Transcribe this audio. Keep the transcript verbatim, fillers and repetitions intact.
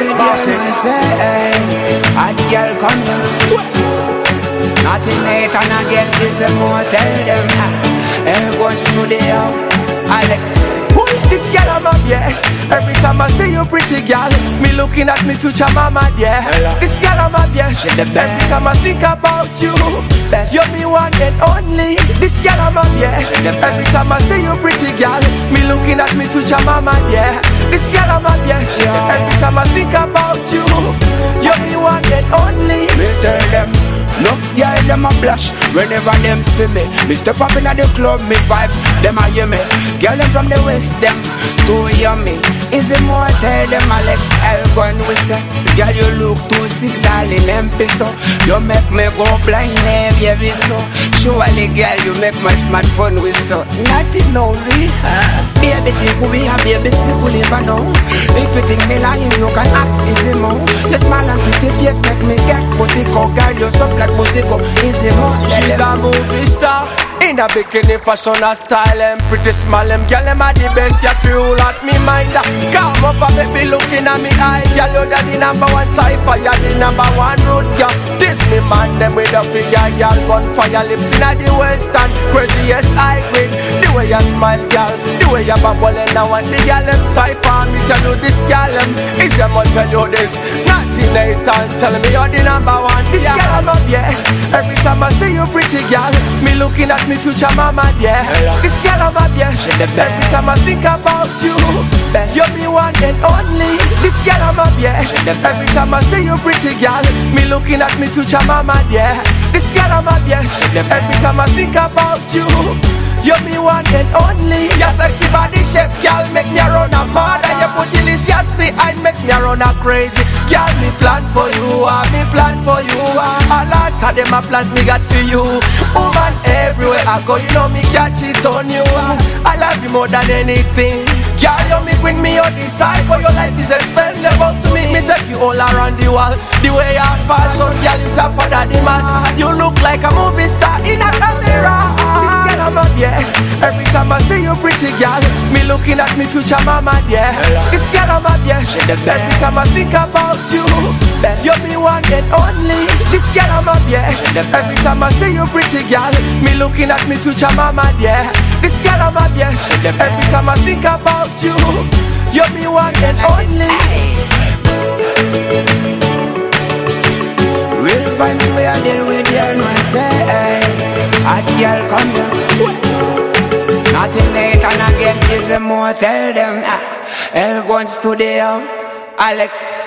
with you and say, hey, hot girl come here. Nothing late and again this a motel them. El goes studio, Alex. This girl I'm up, yes. Every time I see you pretty girl, me looking at me future mama, yeah. This girl I'm up, yes. Every time I think about you, you're me one and only. This girl I'm up, yes. Every time I see you pretty girl, me looking at me future mama, yeah. This girl I'm up, yes. Every time I think about you, you're me one and only. Me tell them, enough girl them a blush whenever them see me. Me step up inna the club, me vibes, them a hear me. Girl them from the west, them too yummy. Is it more tell them Alex L gun we say? Girl you look too six all in M P so you make me go blind, baby so. Surely girl you make my smartphone with so. Nothing no real. Baby think we a baby sick we never know. If you think me lying you can ask easy more. Your smile and pretty face make me get booty go. Girl you so like musico, easy more. She's a movie star in a bikini fashion a style and pretty small. Them girl them are the best. You feel at me mind. Come up and baby looking at me eye. Girl you're the number one cipher. You're the number one road girl. This me man them with a figure. Girl gunfire lips in the western. Crazy yes I quit. The way you smile girl, the way you bubble and now and the girl them cipher. Me tell you this girl them is them must tell you this. ninety-eight and tell me you're the number one. This girl I'm up yes. Every time I see you pretty girl, me looking at me future mama, yeah. This girl I'm up, yeah. Every time I think about you, you're me one and only. This girl I'm up, yeah. Every time I see you pretty girl, me looking at me future mama, yeah. This girl I'm up, yeah. Every time I think about you, you're me one and only. Your sexy body shape, girl, make me run a mad. And your bootylicious behind makes me run a crazy. Girl, me plan for you, ah, me plan for you, ah. A lot of them a plans me got for you. Woman, everywhere I go, you know me catch it on you, ah. I love you more than anything. Girl, you me bring me on this side, but your life is expendable to me. Me take you all around the world. The way you fashion, girl, you top of the mask. You look like a movie star in a camera. This girl I'm up, yes. Every time I see you pretty girl, me looking at me future mama, yeah. This girl I'm up, yes. Every time I think about you, you're me one and only. This girl I'm up, yes. Every time I see you pretty girl, me looking at me future mama, yeah. This girl I'm up, yes. Every time I think about you, you're me one and only. Real vibes we a deal with you and say, hey, hot girl come here. Nothing late and again this a motel them. El Gun Studio, Alex.